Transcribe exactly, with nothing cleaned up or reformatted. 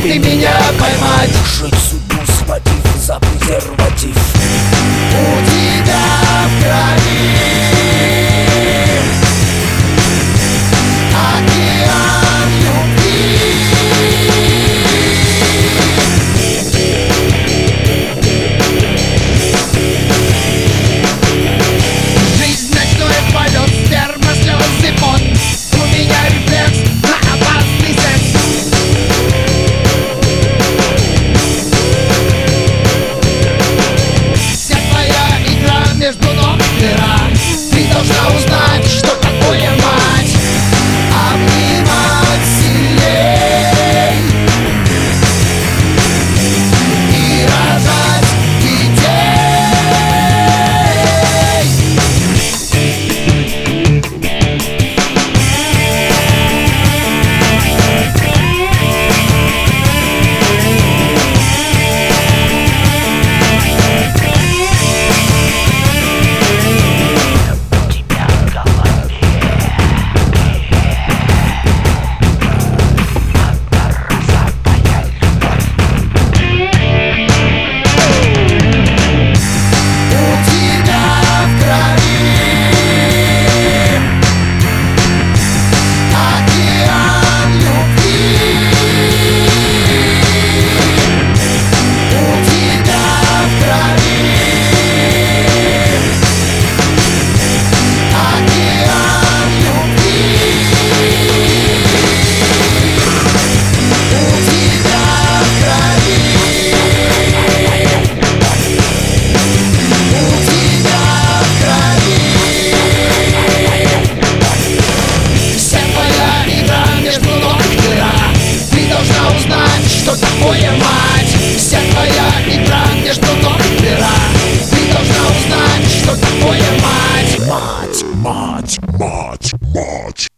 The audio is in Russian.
ты меня поймать. Жить судьбу, схватив за презерватив. У тебя в крови океан любви. Жизнь ночной полет, сперма, слезы, пот. У меня рефлекс на опасный секс. Вся твоя игра между ног дыра. Ты должна узнать, что такое мать. Обнимать сильней и рожать детей. Что такое мать? Вся твоя игра между ног дыра. Ты должна узнать, что такое мать. Мать, мать, мать, мать.